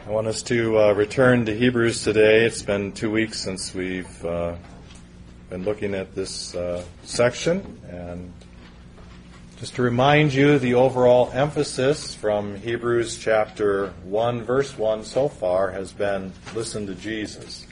I want us to return to Hebrews today. It's been 2 weeks since we've been looking at this section. And just to remind you, the overall emphasis from Hebrews chapter 1, verse 1 so far has been listen to Jesus.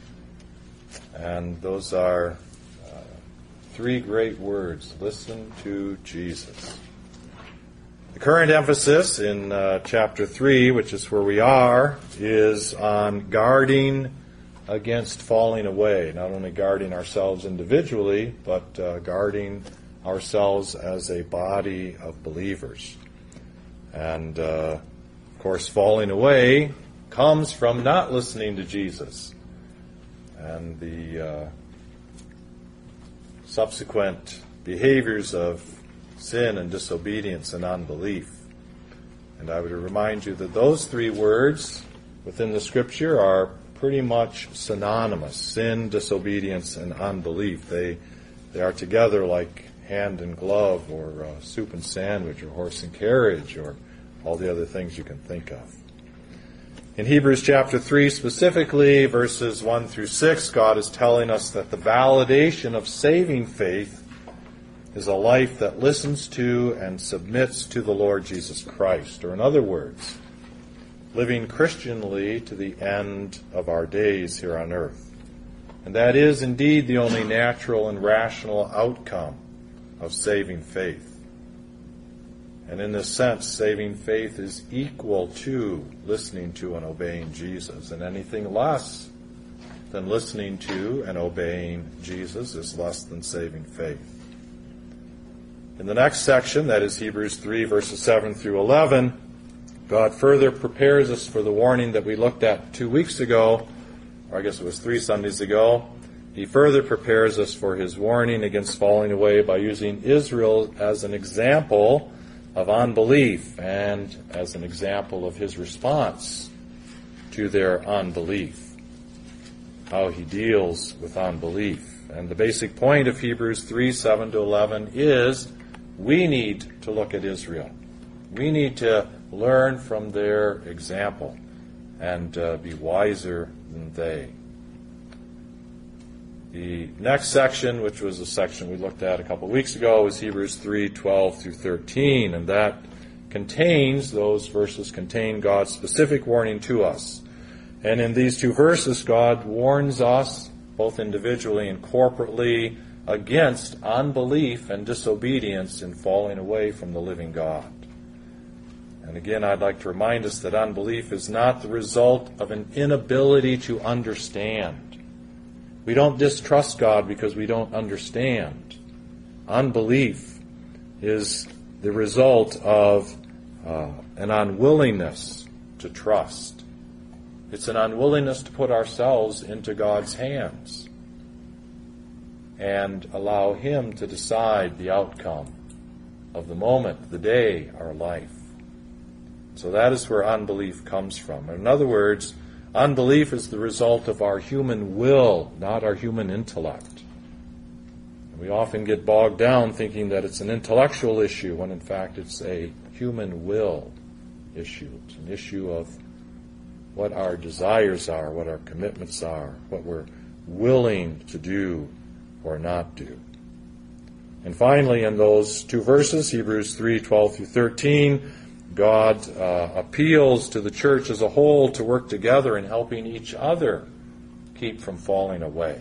And those are three great words, listen to Jesus. The current emphasis in chapter 3, which is where we are, is on guarding against falling away. Not only guarding ourselves individually, but guarding ourselves as a body of believers. And, of course, falling away comes from not listening to Jesus. And the subsequent behaviors of sin and disobedience and unbelief. And I would remind you that those three words within the Scripture are pretty much synonymous. Sin, disobedience, and unbelief. They are together like hand and glove, or soup and sandwich, or horse and carriage, or all the other things you can think of. In Hebrews chapter 3 specifically, verses 1 through 6, God is telling us that the validation of saving faith is a life that listens to and submits to the Lord Jesus Christ. Or in other words, living Christianly to the end of our days here on earth. And that is indeed the only natural and rational outcome of saving faith. And in this sense, saving faith is equal to listening to and obeying Jesus. And anything less than listening to and obeying Jesus is less than saving faith. In the next section, that is Hebrews 3, verses 7 through 11, God further prepares us for the warning that we looked at 2 weeks ago, or I guess it was 3 Sundays ago. He further prepares us for his warning against falling away by using Israel as an example of unbelief and as an example of his response to their unbelief, how he deals with unbelief. And the basic point of Hebrews 3, 7 to 11 is we need to look at Israel. We need to learn from their example and be wiser than they. The next section, which was a section we looked at a couple of weeks ago, was Hebrews 3, 12 through 13, and that those verses contain God's specific warning to us. And in these 2 verses, God warns us, both individually and corporately, against unbelief and disobedience in falling away from the living God. And again, I'd like to remind us that unbelief is not the result of an inability to understand. We don't distrust God because we don't understand. Unbelief is the result of an unwillingness to trust. It's an unwillingness to put ourselves into God's hands and allow him to decide the outcome of the moment, the day, our life. So that is where unbelief comes from. In other words, unbelief is the result of our human will, not our human intellect. And we often get bogged down thinking that it's an intellectual issue, when in fact it's a human will issue. It's an issue of what our desires are, what our commitments are, what we're willing to do or not do. And finally, in those 2 verses, Hebrews 3, 12 through 13, God appeals to the church as a whole to work together in helping each other keep from falling away.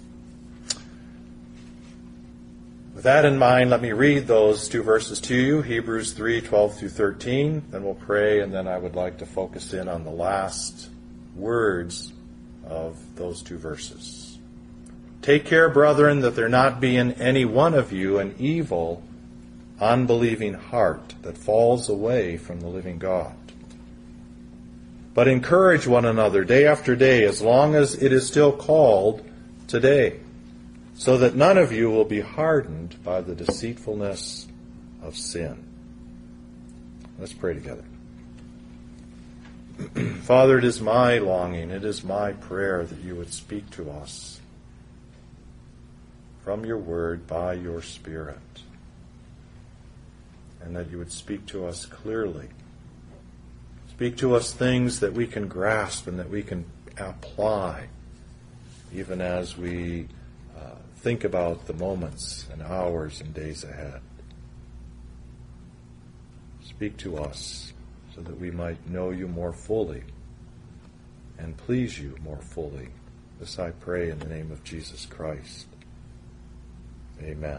With that in mind, let me read those 2 verses to you, Hebrews 3, 12 through 13. Then we'll pray, and then I would like to focus in on the last words of those 2 verses. Take care, brethren, that there not be in any one of you an evil, unbelieving heart that falls away from the living God. But encourage one another day after day, as long as it is still called today, so that none of you will be hardened by the deceitfulness of sin. Let's pray together. Father, it is my longing, it is my prayer that you would speak to us from your word by your Spirit, and that you would speak to us clearly, Speak to us things that we can grasp and that we can apply, even as we think about the moments and hours and days ahead. Speak to us so that we might know you more fully and please you more fully. This I pray in the name of Jesus Christ. Amen.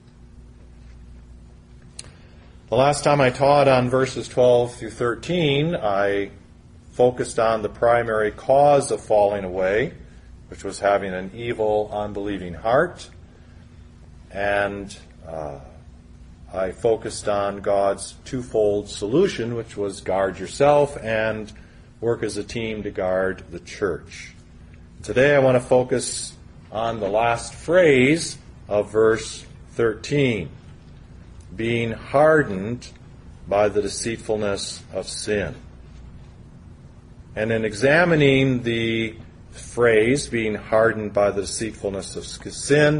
The last time I taught on verses 12 through 13, I focused on the primary cause of falling away, which was having an evil, unbelieving heart. And I focused on God's twofold solution, which was guard yourself and work as a team to guard the church. Today I want to focus on the last phrase of verse 13, being hardened by the deceitfulness of sin. And in examining the phrase, being hardened by the deceitfulness of sin,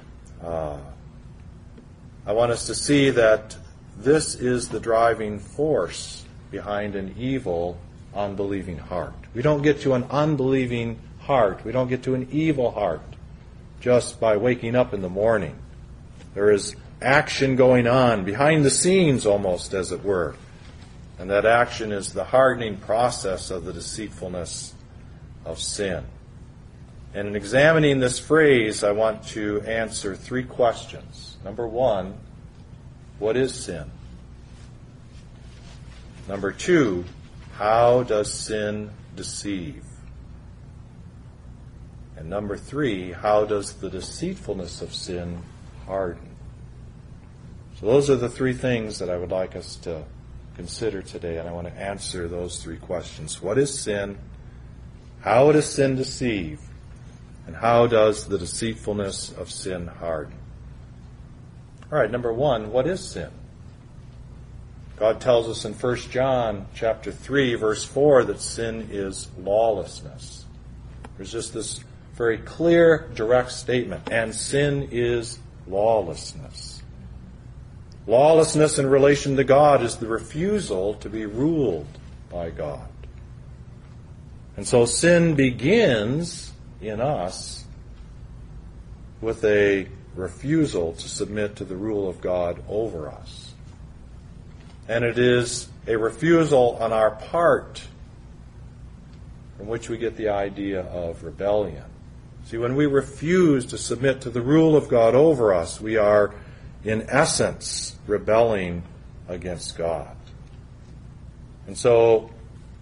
I want us to see that this is the driving force behind an evil, unbelieving heart. We don't get to an unbelieving heart. We don't get to an evil heart just by waking up in the morning. There is action going on behind the scenes almost, as it were. And that action is the hardening process of the deceitfulness of sin. And in examining this phrase, I want to answer three questions. Number one, what is sin? Number two, how does sin deceive? And number three, how does the deceitfulness of sin harden? So those are the three things that I would like us to consider today, and I want to answer those three questions. What is sin? How does sin deceive? And how does the deceitfulness of sin harden? All right, number one, what is sin? God tells us in 1 John chapter 3, verse 4, that sin is lawlessness. There's just this very clear, direct statement, and sin is lawlessness. Lawlessness in relation to God is the refusal to be ruled by God. And so sin begins in us with a refusal to submit to the rule of God over us. And it is a refusal on our part from which we get the idea of rebellion. See, when we refuse to submit to the rule of God over us, we are, in essence, rebelling against God. And so,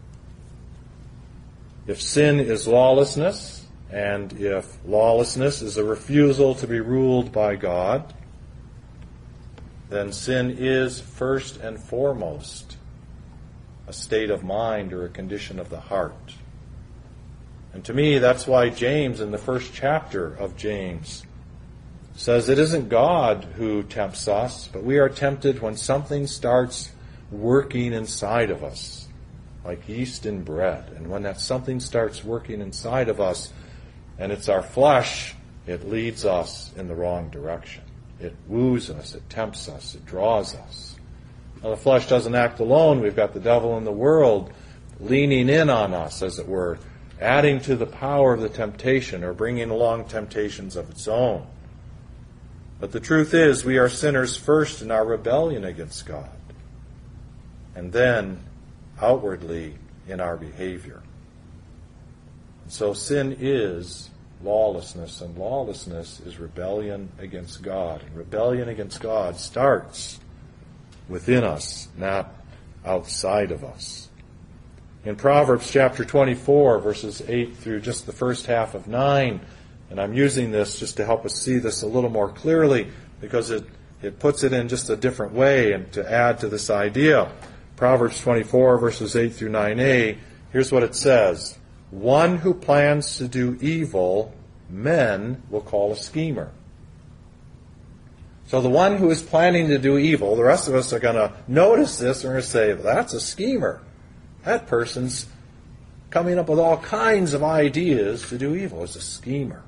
if sin is lawlessness, and if lawlessness is a refusal to be ruled by God, then sin is first and foremost a state of mind or a condition of the heart. And to me, that's why James, in the first chapter of James, says it isn't God who tempts us, but we are tempted when something starts working inside of us, like yeast in bread. And when that something starts working inside of us, and it's our flesh, it leads us in the wrong direction. It woos us, it tempts us, it draws us. Now, the flesh doesn't act alone. We've got the devil in the world leaning in on us, as it were, adding to the power of the temptation or bringing along temptations of its own. But the truth is, we are sinners first in our rebellion against God, and then outwardly in our behavior. So sin is lawlessness, and lawlessness is rebellion against God. And rebellion against God starts within us, not outside of us. In Proverbs chapter 24, verses 8 through just the first half of 9, and I'm using this just to help us see this a little more clearly, because it puts it in just a different way and to add to this idea. Proverbs 24, verses 8 through 9a, here's what it says. One who plans to do evil, men will call a schemer. So the one who is planning to do evil, the rest of us are going to notice this and we're going to say, that's a schemer. That person's coming up with all kinds of ideas to do evil. It's a schemer.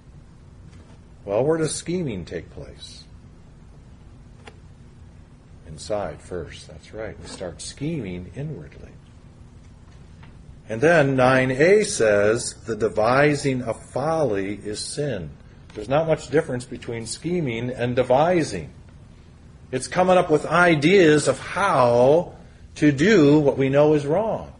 Well, where does scheming take place? inside first. That's right. We start scheming inwardly. And then 9a says, the devising of folly is sin. There's not much difference between scheming and devising. It's coming up with ideas of how to do what we know is wrong.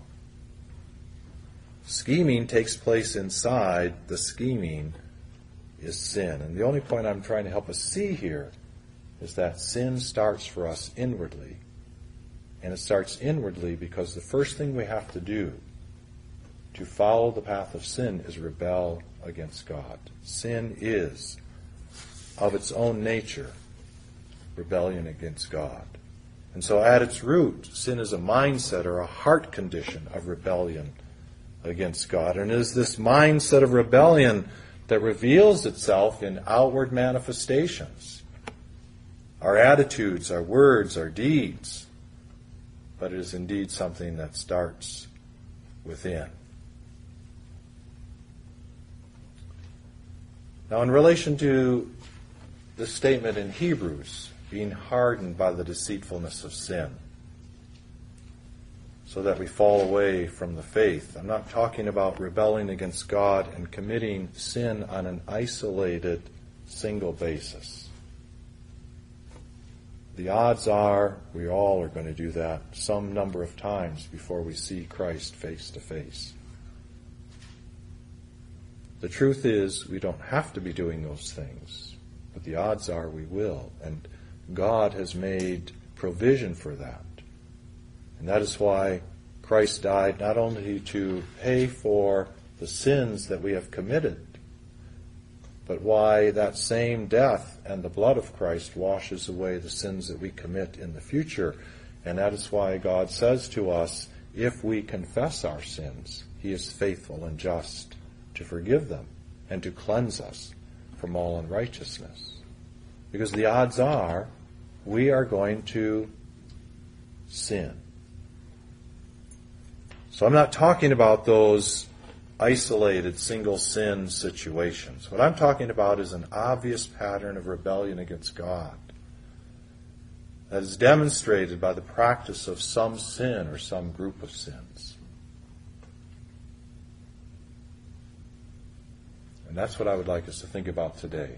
Scheming takes place inside. The scheming is sin. And the only point I'm trying to help us see here is that sin starts for us inwardly. And it starts inwardly because the first thing we have to do to follow the path of sin is rebel against God. Sin is, of its own nature, rebellion against God. And so at its root, sin is a mindset or a heart condition of rebellion against God. And it is this mindset of rebellion that reveals itself in outward manifestations. Our attitudes, our words, our deeds. But it is indeed something that starts within. Now, in relation to the statement in Hebrews, being hardened by the deceitfulness of sin, so that we fall away from the faith. I'm not talking about rebelling against God and committing sin on an isolated, single basis. The odds are we all are going to do that some number of times before we see Christ face to face. The truth is, we don't have to be doing those things, but the odds are we will, and God has made provision for that. And that is why Christ died, not only to pay for the sins that we have committed, but why that same death and the blood of Christ washes away the sins that we commit in the future. And that is why God says to us, if we confess our sins, He is faithful and just to forgive them and to cleanse us from all unrighteousness. Because the odds are we are going to sin. So I'm not talking about those isolated single sin situations. What I'm talking about is an obvious pattern of rebellion against God that is demonstrated by the practice of some sin or some group of sins. And that's what I would like us to think about today.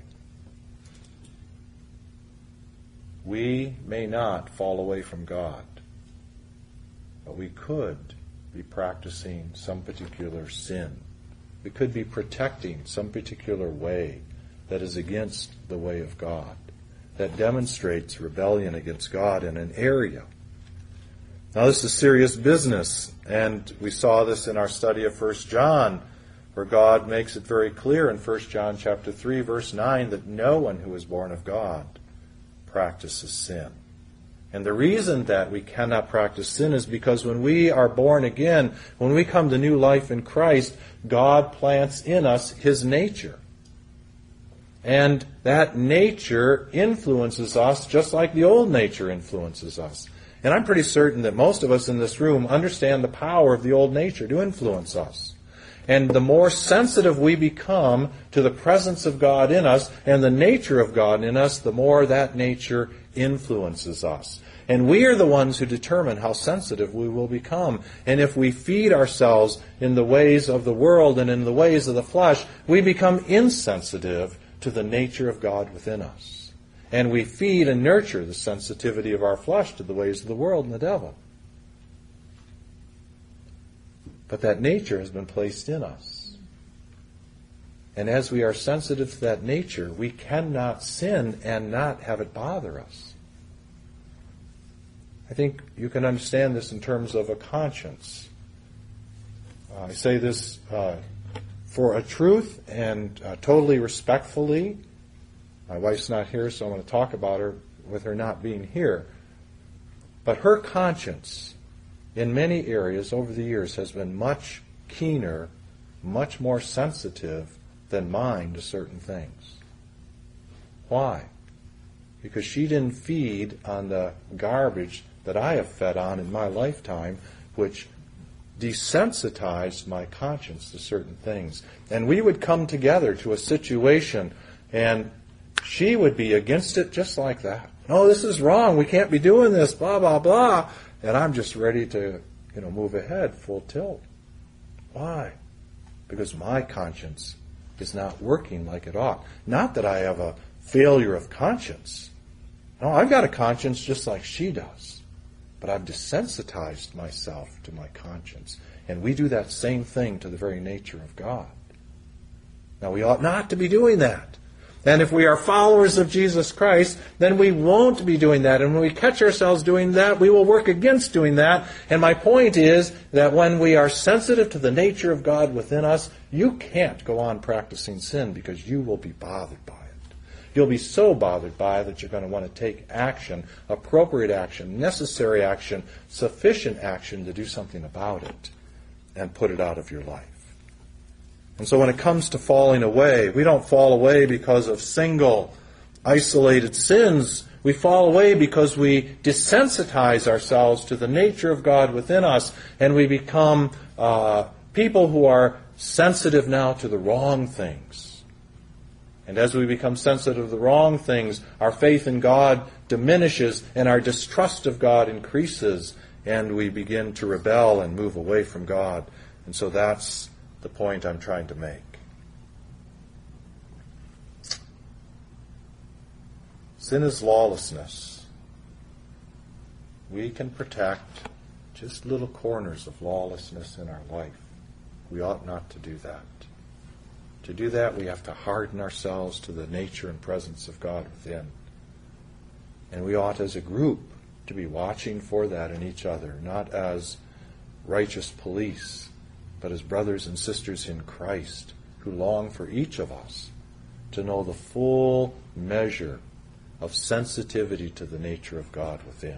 We may not fall away from God, but we could be practicing some particular sin. We could be protecting some particular way that is against the way of God, that demonstrates rebellion against God in an area. Now this is serious business, and we saw this in our study of 1 John, where God makes it very clear in 1 John chapter 3, verse 9, that no one who is born of God practices sin. And the reason that we cannot practice sin is because when we are born again, when we come to new life in Christ, God plants in us His nature. And that nature influences us just like the old nature influences us. And I'm pretty certain that most of us in this room understand the power of the old nature to influence us. And the more sensitive we become to the presence of God in us and the nature of God in us, the more that nature influences us. And we are the ones who determine how sensitive we will become. And if we feed ourselves in the ways of the world and in the ways of the flesh, we become insensitive to the nature of God within us. And we feed and nurture the sensitivity of our flesh to the ways of the world and the devil. But that nature has been placed in us. And as we are sensitive to that nature, we cannot sin and not have it bother us. I think you can understand this in terms of a conscience. I say this for a truth and totally respectfully. My wife's not here, so I'm going to talk about her with her not being here. But her conscience, in many areas over the years, has been much keener, much more sensitive than mine to certain things. Why? Because she didn't feed on the garbage that I have fed on in my lifetime, which desensitized my conscience to certain things. And we would come together to a situation, and she would be against it just like that. No, this is wrong. We can't be doing this, blah, blah, blah. And I'm just ready to, move ahead full tilt. Why? Because my conscience is not working like it ought. Not that I have a failure of conscience. No, I've got a conscience just like she does. But I've desensitized myself to my conscience. And we do that same thing to the very nature of God. Now, we ought not to be doing that. And if we are followers of Jesus Christ, then we won't be doing that. And when we catch ourselves doing that, we will work against doing that. And my point is that when we are sensitive to the nature of God within us, you can't go on practicing sin because you will be bothered by it. You'll be so bothered by it that you're going to want to take action, appropriate action, necessary action, sufficient action to do something about it and put it out of your life. And so when it comes to falling away, we don't fall away because of single, isolated sins. We fall away because we desensitize ourselves to the nature of God within us, and we become people who are sensitive now to the wrong things. And as we become sensitive to the wrong things, our faith in God diminishes and our distrust of God increases, and we begin to rebel and move away from God. And so that's the point I'm trying to make. Sin is lawlessness. We can protect just little corners of lawlessness in our life. We ought not to do that. To do that, we have to harden ourselves to the nature and presence of God within. And we ought as a group to be watching for that in each other, not as righteous police, but as brothers and sisters in Christ who long for each of us to know the full measure of sensitivity to the nature of God within.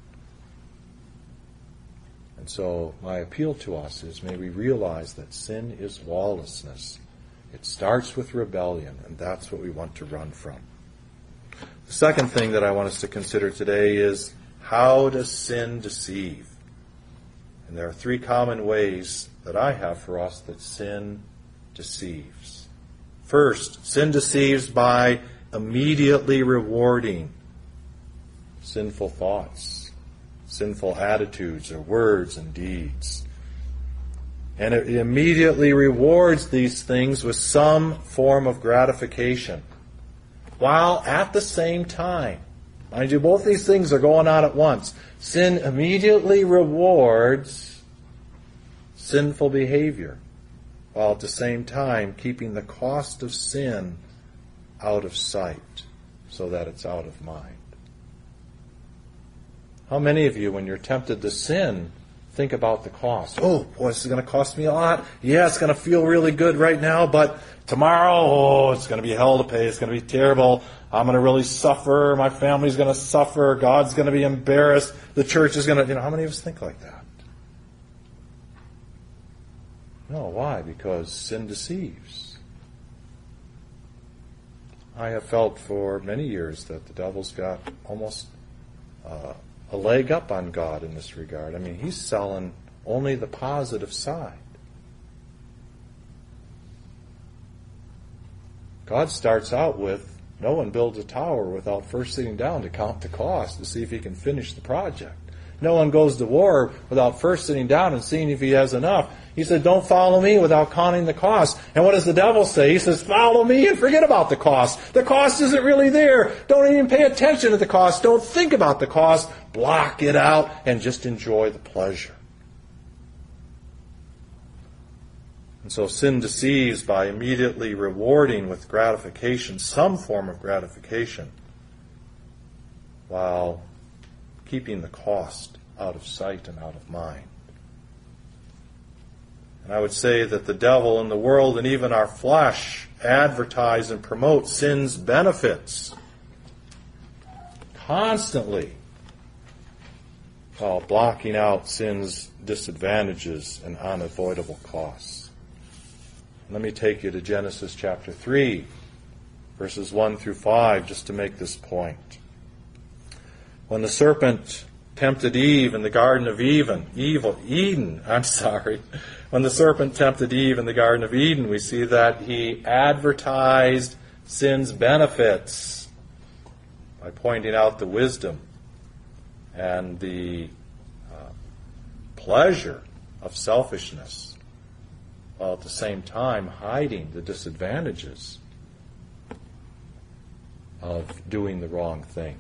And so my appeal to us is, may we realize that sin is lawlessness. It starts with rebellion, and that's what we want to run from. The second thing that I want us to consider today is, how does sin deceive? And there are three common ways that I have for us that sin deceives. First, sin deceives by immediately rewarding sinful thoughts, sinful attitudes or words and deeds. And it immediately rewards these things with some form of gratification, while at the same time, mind you, both these things are going on at once. Sin immediately rewards sinful behavior, while at the same time keeping the cost of sin out of sight so that it's out of mind. How many of you, when you're tempted to sin, think about the cost? Oh, boy, this is going to cost me a lot. Yeah, it's going to feel really good right now, but tomorrow, it's going to be hell to pay. It's going to be terrible. I'm going to really suffer. My family's going to suffer. God's going to be embarrassed. The church is going to... how many of us think like that? No, why? Because sin deceives. I have felt for many years that the devil's got almost a leg up on God in this regard. I mean, he's selling only the positive side. God starts out with, no one builds a tower without first sitting down to count the cost to see if he can finish the project. No one goes to war without first sitting down and seeing if he has enough. He said, don't follow me without counting the cost. And what does the devil say? He says, follow me and forget about the cost. The cost isn't really there. Don't even pay attention to the cost. Don't think about the cost. Block it out and just enjoy the pleasure. And so sin deceives by immediately rewarding with gratification, some form of gratification, while keeping the cost out of sight and out of mind. And I would say that the devil and the world and even our flesh advertise and promote sin's benefits constantly, while blocking out sin's disadvantages and unavoidable costs. Let me take you to Genesis chapter 3, verses 1 through 5, just to make this point. When the serpent tempted Eve in the Garden of Eden, when the serpent tempted Eve in the Garden of Eden, we see that he advertised sin's benefits by pointing out the wisdom and the pleasure of selfishness, while at the same time hiding the disadvantages of doing the wrong thing.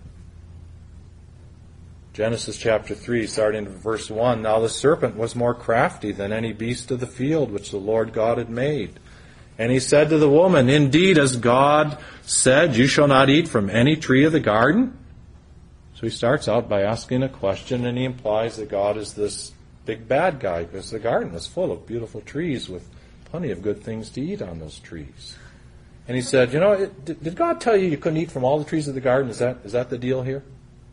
Genesis chapter 3, starting in verse 1, Now the serpent was more crafty than any beast of the field which the Lord God had made. And he said to the woman, Indeed, as God said, you shall not eat from any tree of the garden. So he starts out by asking a question, and he implies that God is this big bad guy, because the garden was full of beautiful trees with plenty of good things to eat on those trees. And he said, did God tell you couldn't eat from all the trees of the garden? Is that the deal here?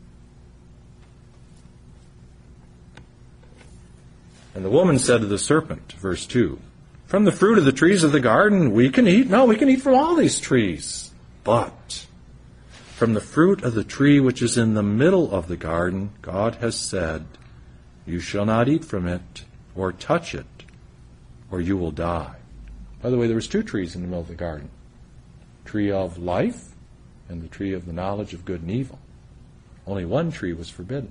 And the woman said to the serpent, verse 2, From the fruit of the trees of the garden we can eat. No, we can eat from all these trees. But from the fruit of the tree which is in the middle of the garden, God has said, You shall not eat from it or touch it, or you will die. By the way, there was 2 trees in the middle of the garden. Tree of life and the tree of the knowledge of good and evil. Only one tree was forbidden.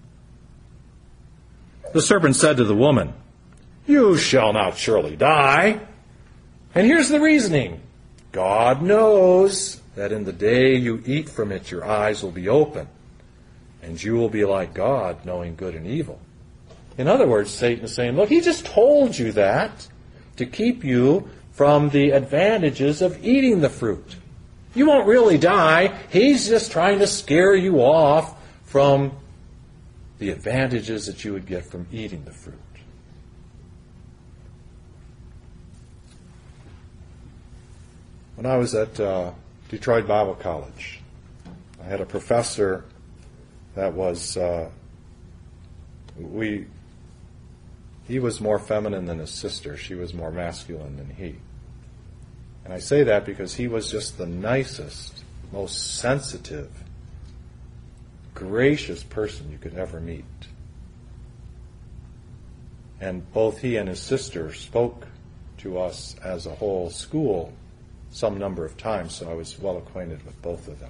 The serpent said to the woman, You shall not surely die. And here's the reasoning. God knows that in the day you eat from it, your eyes will be open, and you will be like God, knowing good and evil. In other words, Satan is saying, look, he just told you that to keep you from the advantages of eating the fruit. You won't really die. He's just trying to scare you off from the advantages that you would get from eating the fruit. When I was at Detroit Bible College, I had a professor that was, he was more feminine than his sister. She was more masculine than he. And I say that because he was just the nicest, most sensitive, gracious person you could ever meet. And both he and his sister spoke to us as a whole school some number of times, so I was well acquainted with both of them.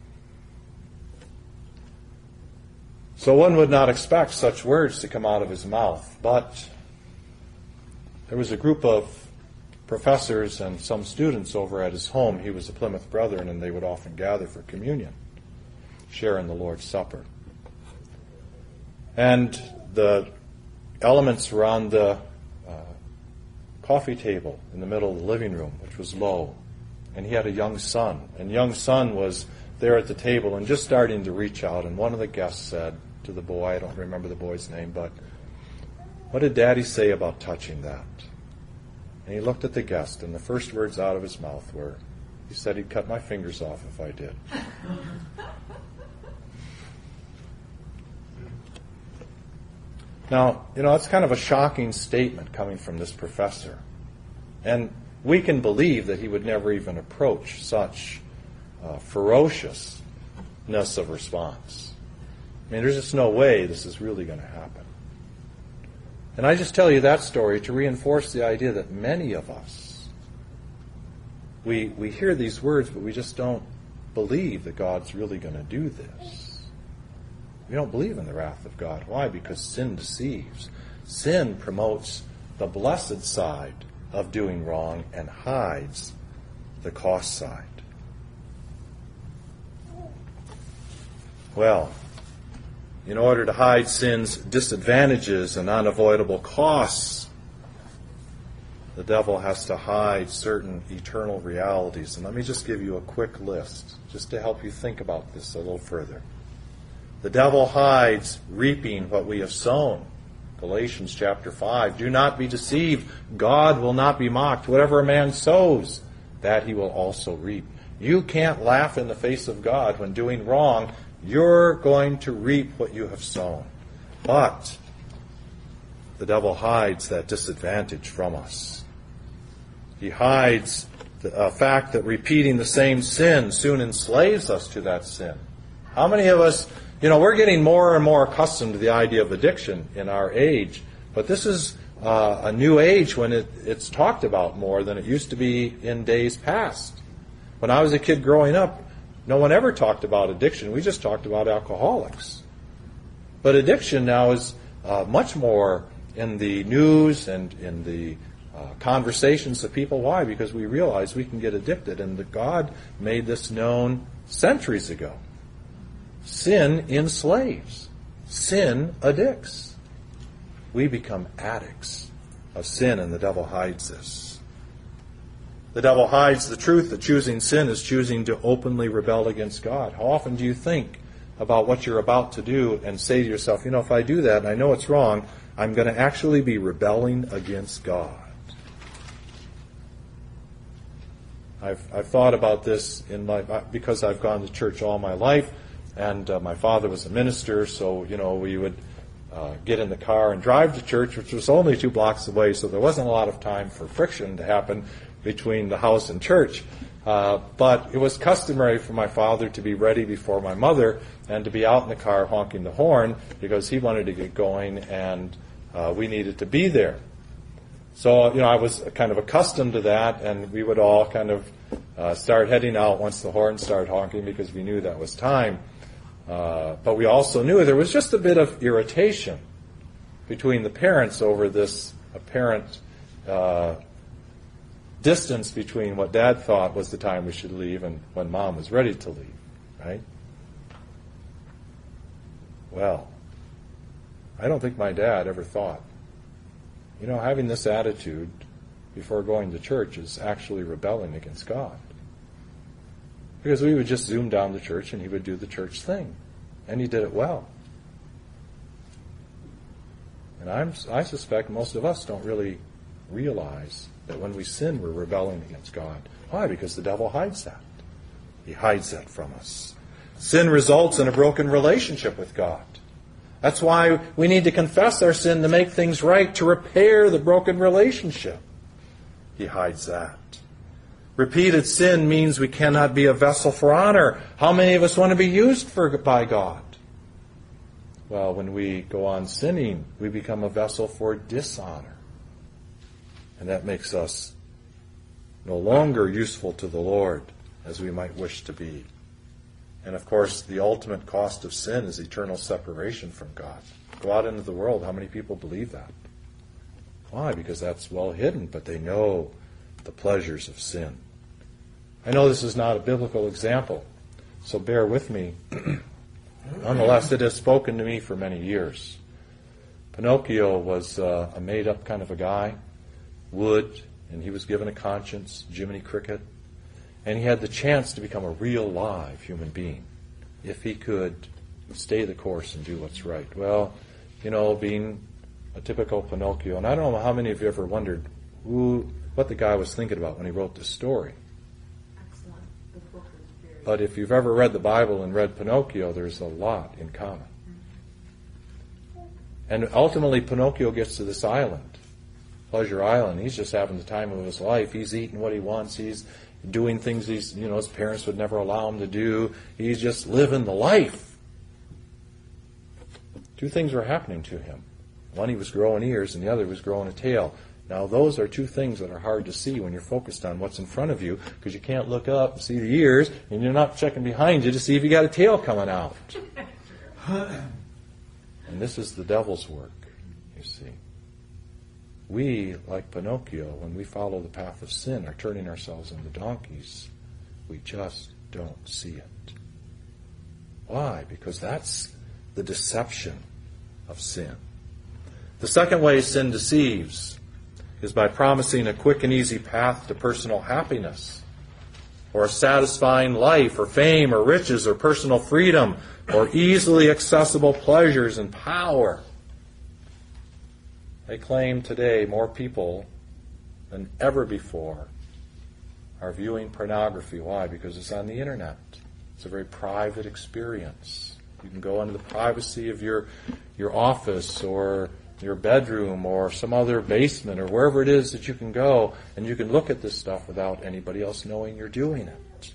So one would not expect such words to come out of his mouth, but there was a group of professors and some students over at his home. He was a Plymouth Brethren, and they would often gather for communion, share in the Lord's Supper. And the elements were on the coffee table in the middle of the living room, which was low. And he had a young son. And young son was there at the table and just starting to reach out. And one of the guests said to the boy, I don't remember the boy's name, but, what did Daddy say about touching that? And he looked at the guest, and the first words out of his mouth were, he said he'd cut my fingers off if I did. Now, it's kind of a shocking statement coming from this professor. And we can believe that he would never even approach such ferociousness of response. I mean, there's just no way this is really going to happen. And I just tell you that story to reinforce the idea that many of us, we hear these words, but we just don't believe that God's really going to do this. We don't believe in the wrath of God. Why? Because sin deceives. Sin promotes the blessed side of doing wrong and hides the cost side. Well, in order to hide sin's disadvantages and unavoidable costs, the devil has to hide certain eternal realities. And let me just give you a quick list, just to help you think about this a little further. The devil hides reaping what we have sown. Galatians chapter 5. Do not be deceived. God will not be mocked. Whatever a man sows, that he will also reap. You can't laugh in the face of God when doing wrong. You're going to reap what you have sown. But the devil hides that disadvantage from us. He hides the fact that repeating the same sin soon enslaves us to that sin. How many of us, we're getting more and more accustomed to the idea of addiction in our age, but this is a new age when it's talked about more than it used to be in days past. When I was a kid growing up, No one ever talked about addiction. We just talked about alcoholics. But addiction now is much more in the news and in the conversations of people. Why? Because we realize we can get addicted, and that God made this known centuries ago. Sin enslaves. Sin addicts. We become addicts of sin, and the devil hides this. The devil hides the truth that choosing sin is choosing to openly rebel against God. How often do you think about what you're about to do and say to yourself, if I do that and I know it's wrong, I'm going to actually be rebelling against God? I've thought about this because I've gone to church all my life, and my father was a minister, so we would get in the car and drive to church, which was only 2 blocks away, so there wasn't a lot of time for friction to happen between the house and church. But it was customary for my father to be ready before my mother and to be out in the car honking the horn because he wanted to get going, and we needed to be there. So, I was kind of accustomed to that, and we would all kind of start heading out once the horn started honking because we knew that was time. But we also knew there was just a bit of irritation between the parents over this apparent distance between what Dad thought was the time we should leave and when Mom was ready to leave, right? Well, I don't think my dad ever thought, having this attitude before going to church is actually rebelling against God. Because we would just zoom down to church and he would do the church thing. And he did it well. And I suspect most of us don't really realize that when we sin, we're rebelling against God. Why? Because the devil hides that. He hides that from us. Sin results in a broken relationship with God. That's why we need to confess our sin to make things right, to repair the broken relationship. He hides that. Repeated sin means we cannot be a vessel for honor. How many of us want to be used by God? Well, when we go on sinning, we become a vessel for dishonor. And that makes us no longer useful to the Lord as we might wish to be. And of course, the ultimate cost of sin is eternal separation from God. Go out into the world, how many people believe that? Why? Because that's well hidden, but they know the pleasures of sin. I know this is not a biblical example, so bear with me. Nonetheless, it has spoken to me for many years. Pinocchio was a made-up kind of a guy, wood, and he was given a conscience, Jiminy Cricket, and he had the chance to become a real live human being if he could stay the course and do what's right. Well, being a typical Pinocchio, and I don't know how many of you ever wondered what the guy was thinking about when he wrote this story. Excellent. The book is very... But if you've ever read the Bible and read Pinocchio, there's a lot in common. And ultimately, Pinocchio gets to this island, Pleasure Island. He's just having the time of his life. He's eating what he wants. He's doing things his parents would never allow him to do. He's just living the life. 2 things were happening to him. One, he was growing ears, and the other was growing a tail. Now, those are 2 things that are hard to see when you're focused on what's in front of you, because you can't look up and see the ears, and you're not checking behind you to see if you got a tail coming out. And this is the devil's work, you see. We, like Pinocchio, when we follow the path of sin, are turning ourselves into donkeys. We just don't see it. Why? Because that's the deception of sin. The second way sin deceives is by promising a quick and easy path to personal happiness, or a satisfying life, or fame, or riches, or personal freedom, or easily accessible pleasures and power. They claim today more people than ever before are viewing pornography. Why? Because it's on the internet. It's a very private experience. You can go into the privacy of your office or your bedroom or some other basement or wherever it is that you can go, and you can look at this stuff without anybody else knowing you're doing it.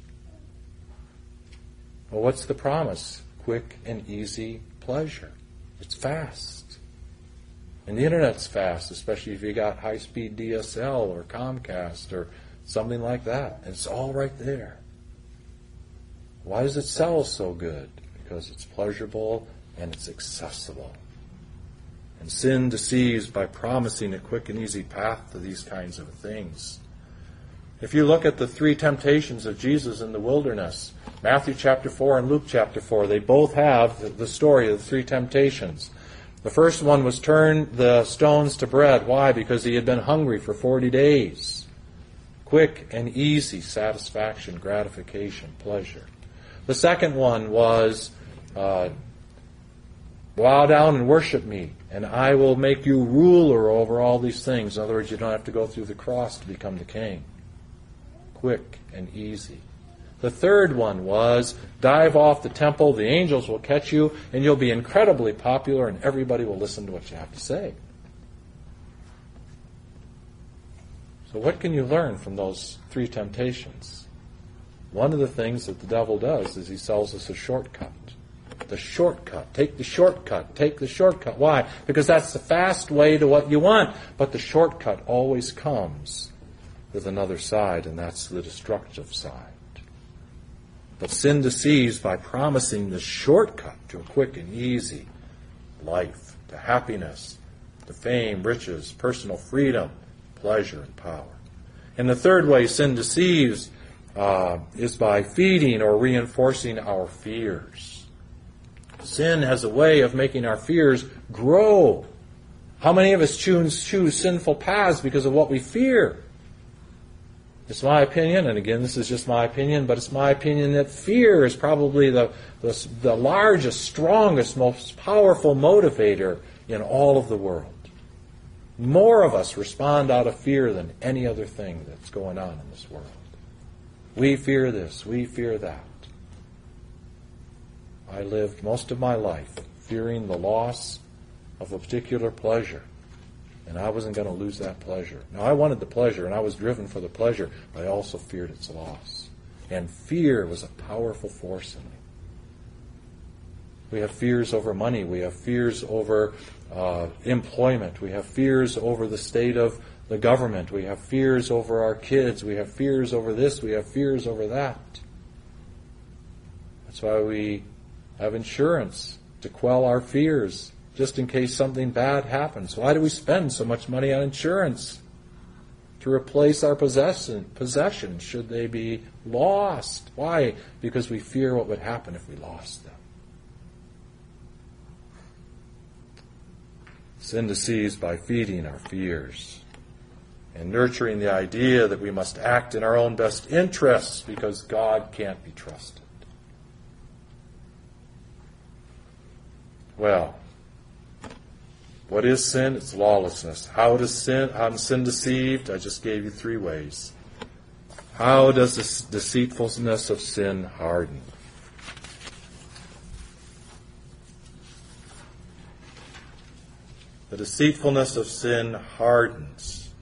Well, what's the promise? Quick and easy pleasure. It's fast. And the internet's fast, especially if you got high-speed DSL or Comcast or something like that. And it's all right there. Why does it sell so good? Because it's pleasurable and it's accessible. And sin deceives by promising a quick and easy path to these kinds of things. If you look at the three temptations of Jesus in the wilderness, Matthew chapter 4 and Luke chapter 4, they both have the story of the three temptations. The first one was turn the stones to bread. Why? Because he had been hungry for 40 days. Quick and easy satisfaction, gratification, pleasure. The second one was bow down and worship me, and I will make you ruler over all these things. In other words, you don't have to go through the cross to become the king. Quick and easy. The third one was dive off the temple, the angels will catch you, and you'll be incredibly popular, and everybody will listen to what you have to say. So what can you learn from those three temptations? One of the things that the devil does is he sells us a shortcut. The shortcut. Take the shortcut. Take the shortcut. Why? Because that's the fast way to what you want. But the shortcut always comes with another side, and that's the destructive side. But sin deceives by promising the shortcut to a quick and easy life, to happiness, to fame, riches, personal freedom, pleasure, and power. And the third way sin deceives is by feeding or reinforcing our fears. Sin has a way of making our fears grow. How many of us choose sinful paths because of what we fear? It's my opinion, and again, this is just my opinion, but it's my opinion that fear is probably the largest, strongest, most powerful motivator in all of the world. More of us respond out of fear than any other thing that's going on in this world. We fear this, we fear that. I lived most of my life fearing the loss of a particular pleasure. And I wasn't going to lose that pleasure. Now, I wanted the pleasure, and I was driven for the pleasure, but I also feared its loss. And fear was a powerful force in me. We have fears over money. We have fears over employment. We have fears over the state of the government. We have fears over our kids. We have fears over this. We have fears over that. That's why we have insurance to quell our fears, just in case something bad happens. Why do we spend so much money on insurance? To replace our possessions should they be lost. Why? Because we fear what would happen if we lost them. Sin deceives by feeding our fears and nurturing the idea that we must act in our own best interests because God can't be trusted. Well, what is sin? It's lawlessness. How is sin deceived? I just gave you three ways. How does this deceitfulness of sin harden? The deceitfulness of sin hardens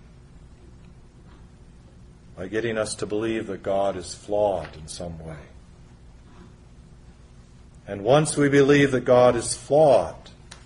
by getting us to believe that God is flawed in some way. And once we believe that God is flawed,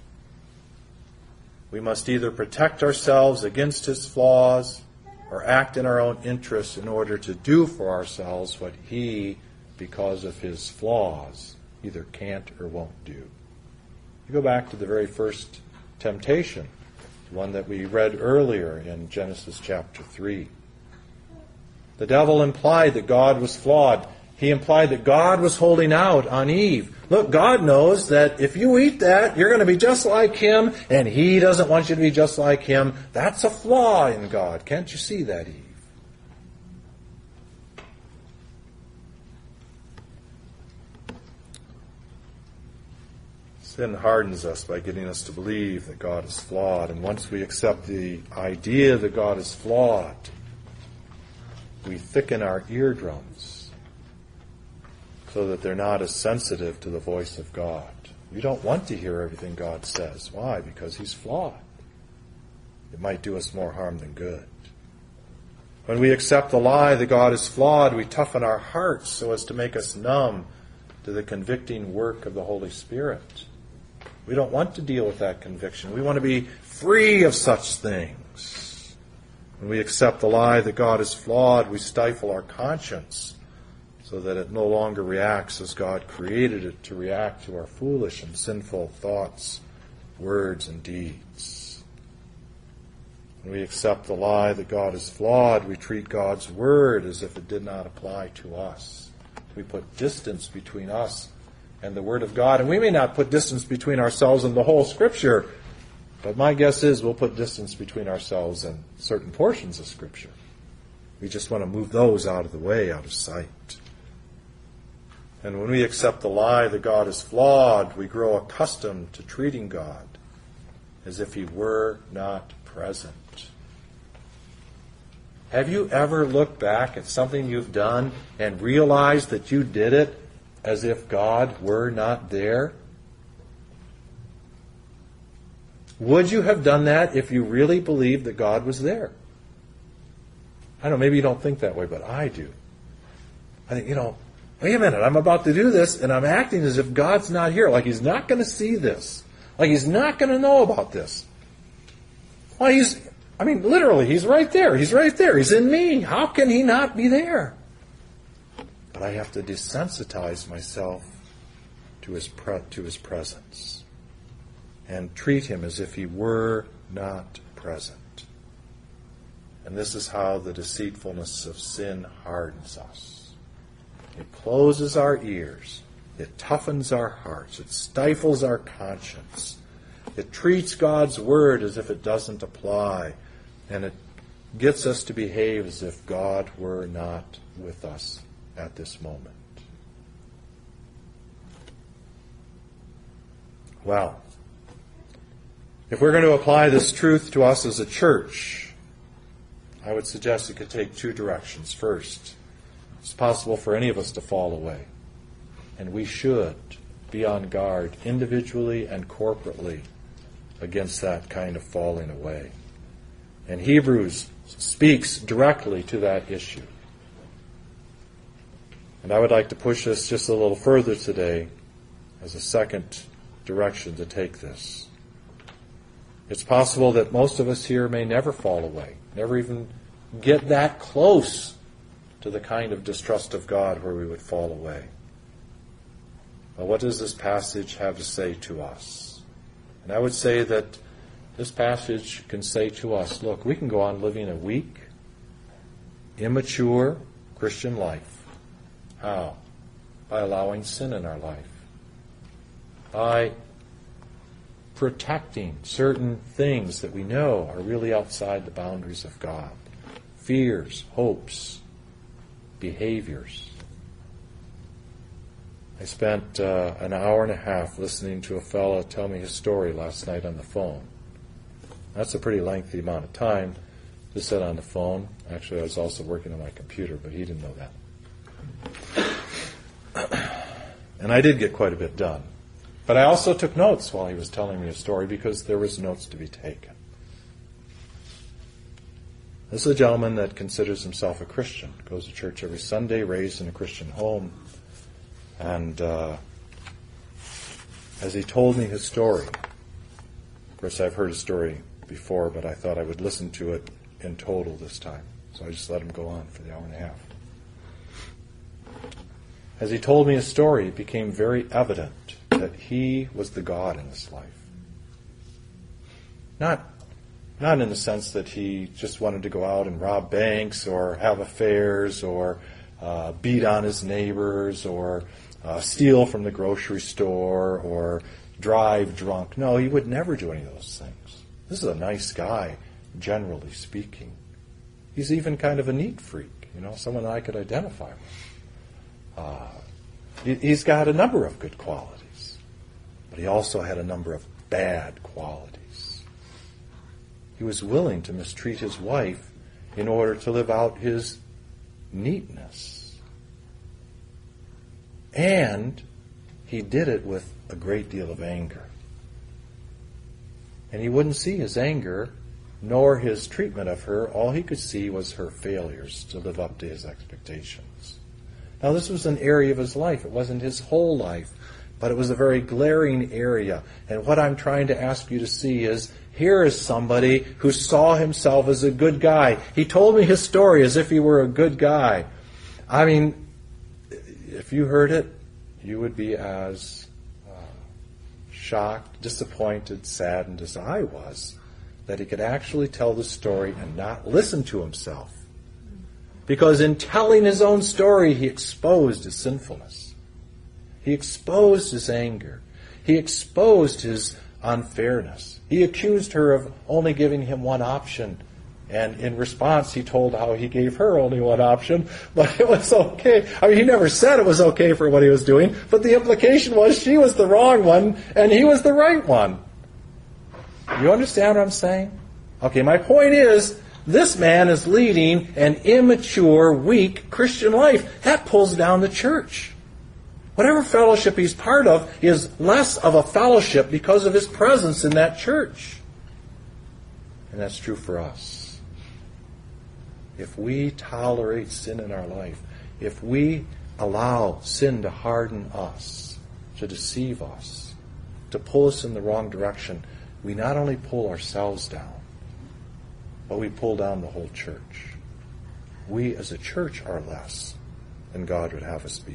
we must either protect ourselves against His flaws or act in our own interests in order to do for ourselves what He, because of His flaws, either can't or won't do. You go back to the very first temptation, the one that we read earlier in Genesis chapter 3. The devil implied that God was flawed. He implied that God was holding out on Eve. Look, God knows that if you eat that, you're going to be just like Him, and He doesn't want you to be just like Him. That's a flaw in God. Can't you see that, Eve? Sin hardens us by getting us to believe that God is flawed. And once we accept the idea that God is flawed, we thicken our eardrums so that they're not as sensitive to the voice of God. We don't want to hear everything God says. Why? Because He's flawed. It might do us more harm than good. When we accept the lie that God is flawed, we toughen our hearts so as to make us numb to the convicting work of the Holy Spirit. We don't want to deal with that conviction. We want to be free of such things. When we accept the lie that God is flawed, we stifle our conscience so that it no longer reacts as God created it to react to our foolish and sinful thoughts, words, and deeds. When we accept the lie that God is flawed, we treat God's word as if it did not apply to us. We put distance between us and the Word of God. And we may not put distance between ourselves and the whole Scripture, but my guess is we'll put distance between ourselves and certain portions of Scripture. We just want to move those out of the way, out of sight. And when we accept the lie that God is flawed, we grow accustomed to treating God as if He were not present. Have you ever looked back at something you've done and realized that you did it as if God were not there? Would you have done that if you really believed that God was there? I don't know, maybe you don't think that way, but I do. I think, wait a minute, I'm about to do this, and I'm acting as if God's not here, like He's not going to see this, like He's not going to know about this. Well, literally, He's right there. He's right there. He's in me. How can He not be there? But I have to desensitize myself to His presence and treat Him as if He were not present. And this is how the deceitfulness of sin hardens us. It closes our ears. It toughens our hearts. It stifles our conscience. It treats God's word as if it doesn't apply. And it gets us to behave as if God were not with us at this moment. Well, if we're going to apply this truth to us as a church, I would suggest it could take two directions. First, it's possible for any of us to fall away. And we should be on guard individually and corporately against that kind of falling away. And Hebrews speaks directly to that issue. And I would like to push this just a little further today as a second direction to take this. It's possible that most of us here may never fall away, never even get that close to the kind of distrust of God where we would fall away. Well, what does this passage have to say to us? And I would say that this passage can say to us, look, we can go on living a weak, immature Christian life. How? By allowing sin in our life. By protecting certain things that we know are really outside the boundaries of God. Fears, hopes, behaviors. I spent an hour and a half listening to a fellow tell me his story last night on the phone. That's a pretty lengthy amount of time to sit on the phone. Actually, I was also working on my computer, but he didn't know that. And I did get quite a bit done. But I also took notes while he was telling me a story because there was notes to be taken. This is a gentleman that considers himself a Christian, goes to church every Sunday, raised in a Christian home. And as he told me his story, of course I've heard his story before, but I thought I would listen to it in total this time. So I just let him go on for the hour and a half. As he told me his story, it became very evident that he was the God in his life. Not in the sense that he just wanted to go out and rob banks or have affairs or beat on his neighbors or steal from the grocery store or drive drunk. No, he would never do any of those things. This is a nice guy, generally speaking. He's even kind of a neat freak, someone I could identify with. He's got a number of good qualities, but he also had a number of bad qualities. He was willing to mistreat his wife in order to live out his neatness. And he did it with a great deal of anger. And he wouldn't see his anger nor his treatment of her. All he could see was her failures to live up to his expectations. Now, this was an area of his life. It wasn't his whole life, but it was a very glaring area. And what I'm trying to ask you to see is, here is somebody who saw himself as a good guy. He told me his story as if he were a good guy. I mean, if you heard it, you would be as shocked, disappointed, saddened as I was that he could actually tell the story and not listen to himself. Because in telling his own story, he exposed his sinfulness. He exposed his anger. He exposed his unfairness. He accused her of only giving him one option. And in response, he told how he gave her only one option, but it was okay. I mean, he never said it was okay for what he was doing, but the implication was she was the wrong one and he was the right one. You understand what I'm saying? Okay, my point is, this man is leading an immature, weak Christian life. That pulls down the church. Whatever fellowship he's part of is less of a fellowship because of his presence in that church. And that's true for us. If we tolerate sin in our life, if we allow sin to harden us, to deceive us, to pull us in the wrong direction, we not only pull ourselves down, but we pull down the whole church. We as a church are less than God would have us be.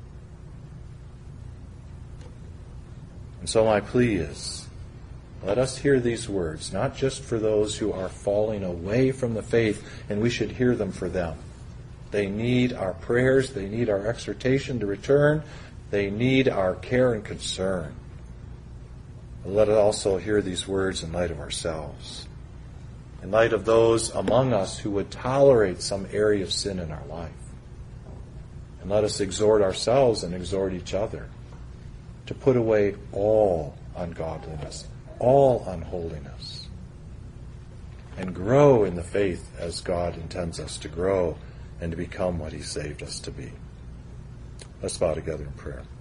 And so my plea is, let us hear these words, not just for those who are falling away from the faith, and we should hear them for them. They need our prayers, they need our exhortation to return, they need our care and concern. But let us also hear these words in light of ourselves, in light of those among us who would tolerate some area of sin in our life. And let us exhort ourselves and exhort each other to put away all ungodliness, all unholiness, and grow in the faith as God intends us to grow and to become what He saved us to be. Let's bow together in prayer.